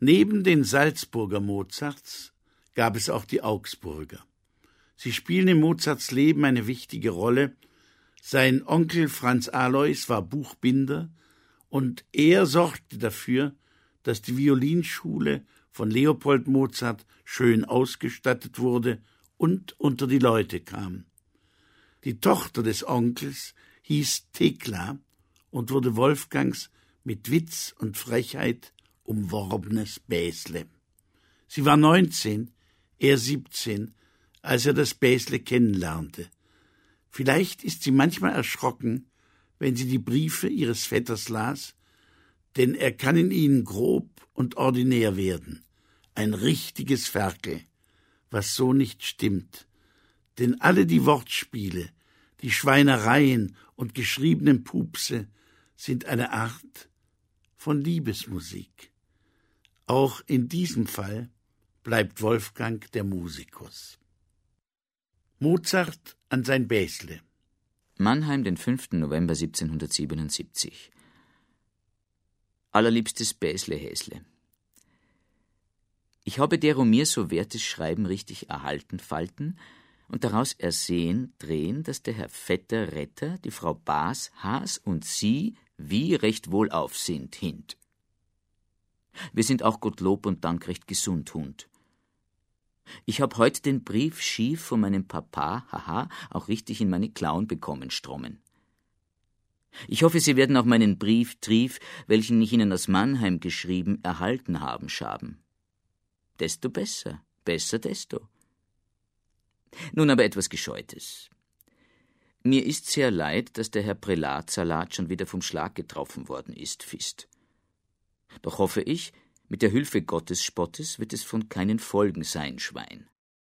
Neben den Salzburger Mozarts gab es auch die Augsburger. Sie spielen in Mozarts Leben eine wichtige Rolle. Sein Onkel Franz Alois war Buchbinder und er sorgte dafür, dass die Violinschule von Leopold Mozart schön ausgestattet wurde und unter die Leute kam. Die Tochter des Onkels hieß Thekla und wurde Wolfgangs mit Witz und Frechheit umworbenes Bäsle. Sie war 19, er 17, als er das Bäsle kennenlernte. Vielleicht ist sie manchmal erschrocken, wenn sie die Briefe ihres Vetters las, denn er kann in ihnen grob und ordinär werden, ein richtiges Ferkel, was so nicht stimmt. Denn alle die Wortspiele, die Schweinereien und geschriebenen Pupse sind eine Art von Liebesmusik. Auch in diesem Fall bleibt Wolfgang der Musikus. Mozart an sein Bäsle. Mannheim, den 5. November 1777. Allerliebstes Bäsle-Häsle. Ich habe dero mir so wertes Schreiben richtig erhalten falten und daraus ersehen, drehen, dass der Herr Vetter Retter, die Frau Baas, Haas und Sie wie recht wohlauf sind, hint. Wir sind auch Gottlob und Dank recht gesund, Hund. Ich hab heut den Brief schief von meinem Papa, haha, auch richtig in meine Klauen bekommen, Strommen. Ich hoffe, Sie werden auch meinen Brief, Trief, welchen ich Ihnen aus Mannheim geschrieben, erhalten haben, Schaben. Desto besser, besser desto. Nun aber etwas Gescheutes. Mir ist sehr leid, dass der Herr Prälat Salat schon wieder vom Schlag getroffen worden ist, Fist. Doch hoffe ich, mit der Hilfe Gottes Spottes wird es von keinen Folgen sein, Schwein.